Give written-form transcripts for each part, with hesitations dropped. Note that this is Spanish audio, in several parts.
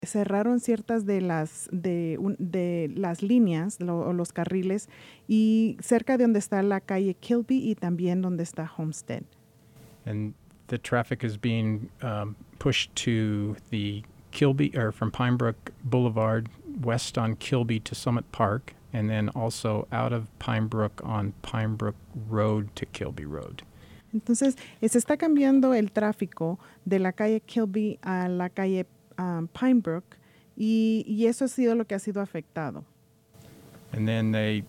cerraron ciertas de las líneas o los carriles y cerca de donde está la calle Kilby y también donde está Homestead. And the traffic is being pushed to the Kilby, or from Pinebrook Boulevard west on Kilby to Summit Park, and then also out of Pinebrook on Pinebrook Road to Kilby Road. Entonces, se está cambiando el tráfico de la calle Kilby a la calle Pinebrook y eso ha sido lo que ha sido afectado. And then they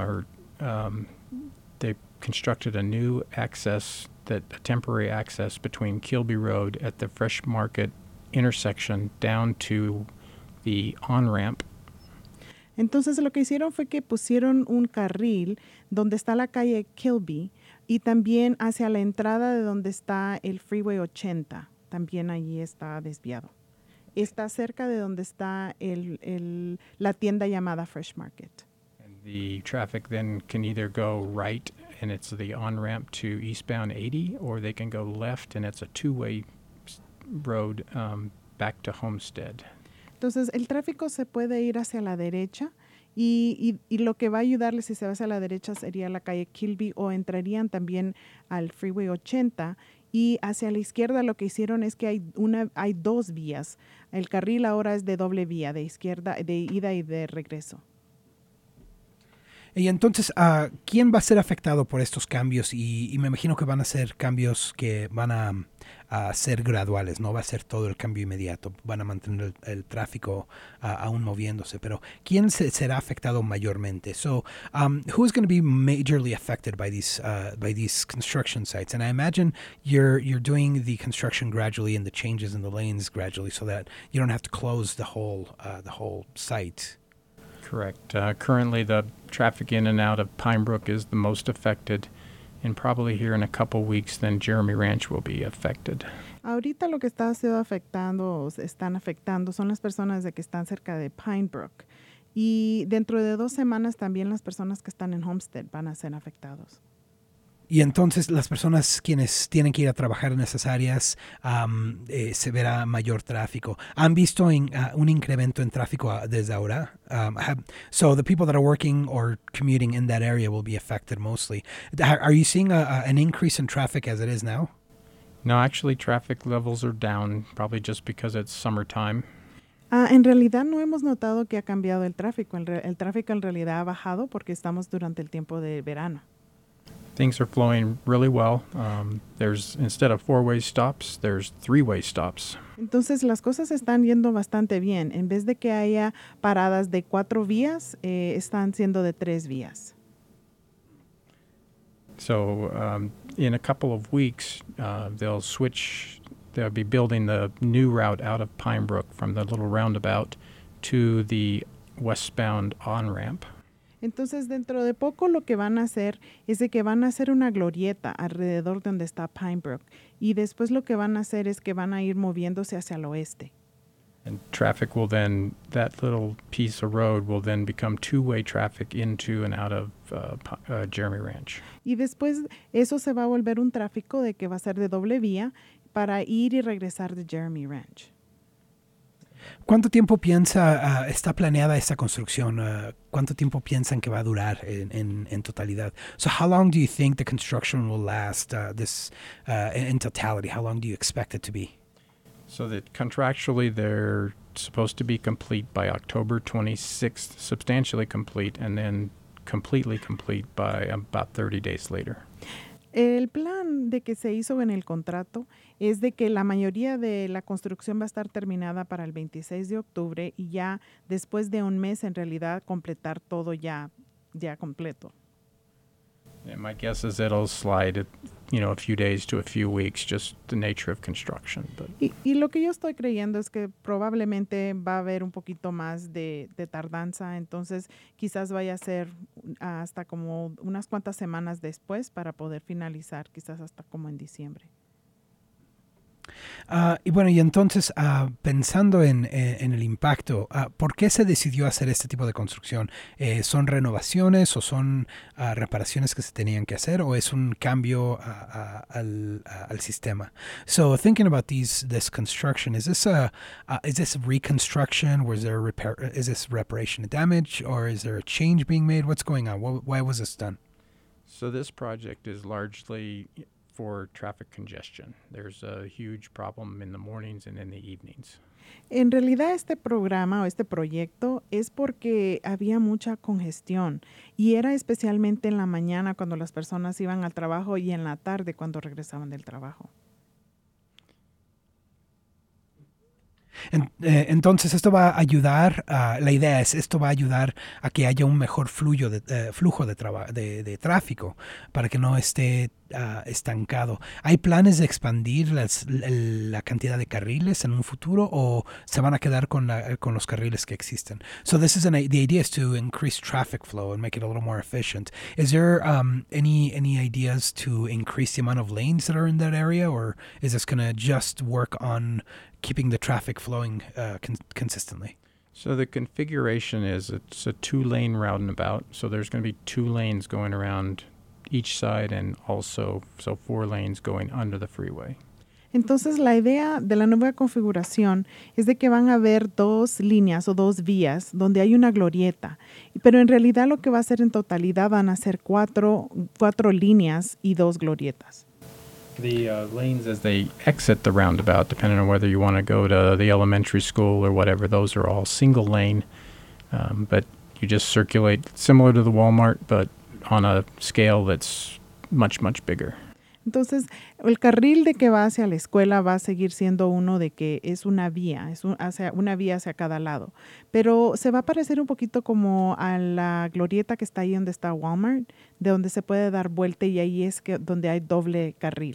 constructed a new access, a temporary access between Kilby Road at the Fresh Market intersection down to the on-ramp. Entonces, lo que hicieron fue que pusieron un carril donde está la calle Kilby y también hacia la entrada de donde está el Freeway 80. También allí está desviado. Está cerca de donde está la tienda llamada Fresh Market. And the traffic then can either go right, and it's the on-ramp to eastbound 80, or they can go left, and it's a two-way road back to Homestead. Entonces, el tráfico se puede ir hacia la derecha y lo que va a ayudarles si se va hacia la derecha sería la calle Kilby o entrarían también al Freeway 80 y hacia la izquierda lo que hicieron es que hay dos vías. El carril ahora es de doble vía, de izquierda, de ida y de regreso. Y entonces, ¿quién va a ser afectado por estos cambios? Y me imagino que van a ser cambios que van a ser graduales, no va a ser todo el cambio inmediato, van a mantener el tráfico aún moviéndose, pero ¿quién será afectado mayormente? So, who's going to be majorly affected by these construction sites? And I imagine you're doing the construction gradually and the changes in the lanes gradually so that you don't have to close the whole site. Correct. Currently, the traffic in and out of Pinebrook is the most affected, and probably here in a couple weeks, then Jeremy Ranch will be affected. Ahorita lo que están afectando son las personas de que están cerca de Pinebrook. Y dentro de 2 semanas también las personas que están en Homestead van a ser afectados. Y entonces las personas quienes tienen que ir a trabajar en esas áreas se verá mayor tráfico. ¿Han visto un incremento en tráfico desde ahora? So the people that are working or commuting in that area will be affected mostly. Are you seeing an increase in traffic as it is now? No, actually, traffic levels are down, probably just because it's summertime. En realidad no hemos notado que ha cambiado el tráfico. El tráfico en realidad ha bajado porque estamos durante el tiempo de verano. Things are flowing really well. There's, instead of 4-way stops, there's 3-way stops. Entonces las cosas están yendo bastante bien. En vez de que haya paradas de 4 vías, están siendo de 3 vías. So in a couple of weeks, they'll be building the new route out of Pinebrook from the little roundabout to the westbound on-ramp. Entonces, dentro de poco lo que van a hacer es de que van a hacer una glorieta alrededor de donde está Pinebrook y después lo que van a hacer es que van a ir moviéndose hacia el oeste. And traffic will then, that little piece of road will then become 2-way traffic into and out of Jeremy Ranch. Y después eso se va a volver un tráfico de que va a ser de doble vía para ir y regresar de Jeremy Ranch. ¿Cuánto tiempo está planeada esta construcción? ¿Cuánto tiempo piensan que va a durar en totalidad? So how long do you think the construction will last in totality? How long do you expect it to be? So that contractually they're supposed to be complete by October 26th, substantially complete, and then completely complete by about 30 days later. El plan de que se hizo en el contrato es de que la mayoría de la construcción va a estar terminada para el 26 de octubre y ya después de un mes en realidad completar todo ya completo. And my guess is it'll slide, a few days to a few weeks, just the nature of construction. But Y lo que yo estoy creyendo es que probablemente va a haber un poquito más de tardanza, entonces quizás vaya a ser hasta como unas cuantas semanas después para poder finalizar, quizás hasta como en diciembre. Y bueno, y entonces, pensando en el impacto, ¿por qué se decidió hacer este tipo de construcción? ¿Son renovaciones o son reparaciones que se tenían que hacer o es un cambio al sistema? So, thinking about this construction, is this reconstruction? Was there a repair? Is this reparation of damage, or is there a change being made? What's going on? Why was this done? So this project is largely for traffic congestion. There's a huge problem in the mornings and in the evenings. En realidad este programa o este proyecto es porque había mucha congestión y era especialmente en la mañana cuando las personas iban al trabajo y en la tarde cuando regresaban del trabajo. Entonces esto va a ayudar, la idea es, esto va a ayudar a que haya un mejor flujo de tráfico para que no esté estancado. ¿Hay planes de expandir la cantidad de carriles en un futuro o se van a quedar con los carriles que existen? So this is the idea is to increase traffic flow and make it a little more efficient. Is there any ideas to increase the amount of lanes that are in that area, or is this going to just work on keeping the traffic flowing consistently? So the configuration is it's a 2-lane roundabout. So there's going to be 2 lanes going around each side and also 4 lanes going under the freeway. Entonces la idea de la nueva configuración es de que van a haber 2 líneas o 2 vías donde hay una glorieta, pero en realidad lo que va a ser en totalidad van a ser 4 líneas y 2 glorietas. The lanes as they exit the roundabout, depending on whether you want to go to the elementary school or whatever, those are all single lane, but you just circulate similar to the Walmart, but on a scale that's much, much bigger. Entonces, el carril de que va hacia la escuela va a seguir siendo uno de que es una vía, una vía hacia cada lado. Pero se va a parecer un poquito como a la glorieta que está ahí donde está Walmart, de donde se puede dar vuelta y ahí es donde hay doble carril.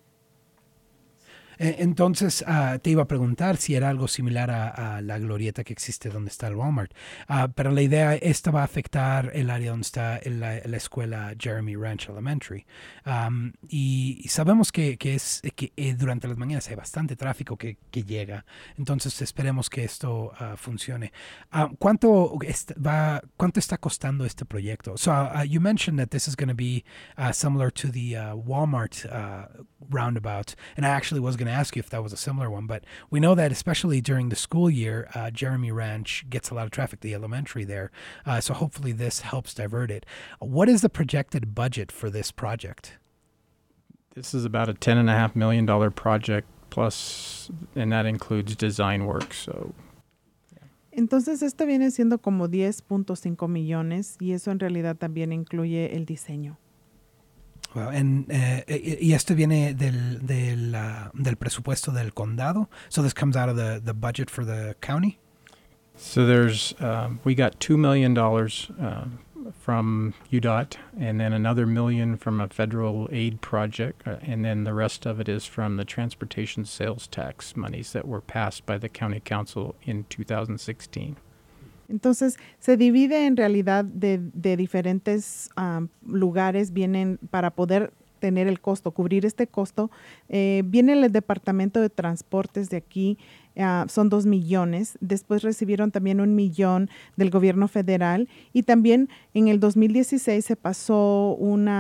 Entonces, te iba a preguntar si era algo similar a la glorieta que existe donde está el Walmart. Pero la idea, esta va a afectar el área donde está la escuela Jeremy Ranch Elementary. Y sabemos que durante las mañanas hay bastante tráfico que llega. Entonces, esperemos que esto funcione. ¿Cuánto está costando este proyecto? So, you mentioned that this is going to be similar to the Walmart roundabout. And I actually was going to ask you if that was a similar one, but we know that especially during the school year, Jeremy Ranch gets a lot of traffic, the elementary there. So hopefully this helps divert it. What is the projected budget for this project? This is about a $10.5 million project plus, and that includes design work. So. Entonces esto viene siendo como 10.5 millones y eso en realidad también incluye el diseño. Wow. Y esto viene del presupuesto del condado. So this comes out of the budget for the county. So there's we got $2 million from UDOT, and then another $1 million from a federal aid project, and then the rest of it is from the transportation sales tax monies that were passed by the county council in 2016. Entonces, se divide en realidad de diferentes lugares, vienen para poder tener el costo, cubrir este costo. Viene el Departamento de Transportes de aquí, son 2 millones. Después recibieron también 1 millón del gobierno federal y también en el 2016 se pasó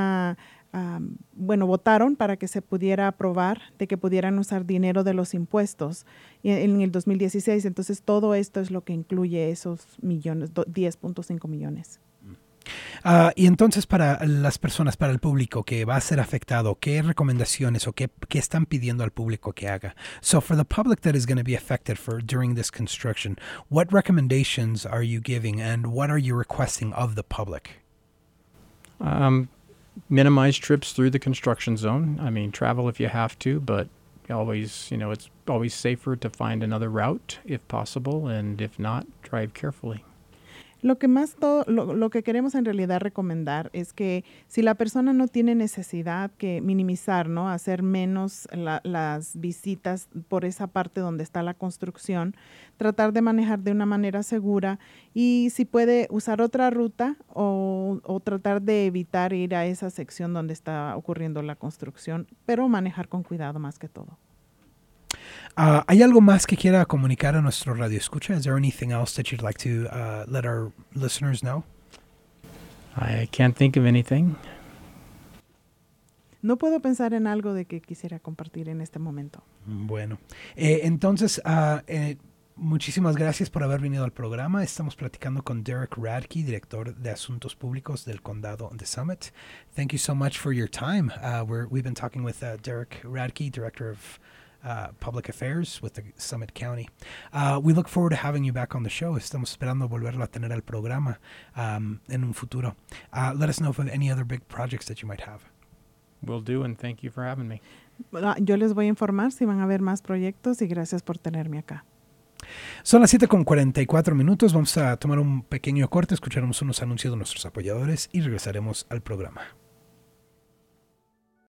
votaron para que se pudiera aprobar de que pudieran usar dinero de los impuestos en el 2016. Entonces, todo esto es lo que incluye esos millones, 10.5 millones. Y entonces, para las personas, para el público que va a ser afectado, ¿qué recomendaciones o qué están pidiendo al público que haga? So, for the public that is going to be affected during this construction, what recommendations are you giving and what are you requesting of the public? Minimize trips through the construction zone. I mean, travel if you have to, but always, it's always safer to find another route if possible, and if not, drive carefully. Lo que queremos en realidad recomendar es que si la persona no tiene necesidad, que minimizar, ¿no? Hacer menos las visitas por esa parte donde está la construcción, tratar de manejar de una manera segura y si puede usar otra ruta o tratar de evitar ir a esa sección donde está ocurriendo la construcción, pero manejar con cuidado más que todo. ¿Hay algo más que quiera comunicar a nuestro radio escucha? Is there anything else that you'd like to let our listeners know? I can't think of anything. No puedo pensar en algo de que quisiera compartir en este momento. Bueno, entonces, muchísimas gracias por haber venido al programa. Estamos platicando con Derek Radke, director de Asuntos Públicos del Condado de Summit. Thank you so much for your time. We've been talking with Derek Radke, director of Public Affairs with the Summit County. We look forward to having you back on the show. Estamos esperando volverlo a tener al programa en un futuro. Let us know of any other big projects that you might have. Will do, and thank you for having me. Yo les voy a informar si van a haber más proyectos y gracias por tenerme acá. Son las 7:44. Vamos a tomar un pequeño corte, escucharemos unos anuncios de nuestros apoyadores y regresaremos al programa.